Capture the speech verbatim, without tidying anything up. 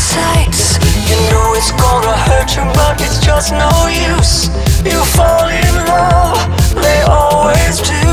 sights. You know it's gonna hurt you, but it's just no use. You fall in love, they always do.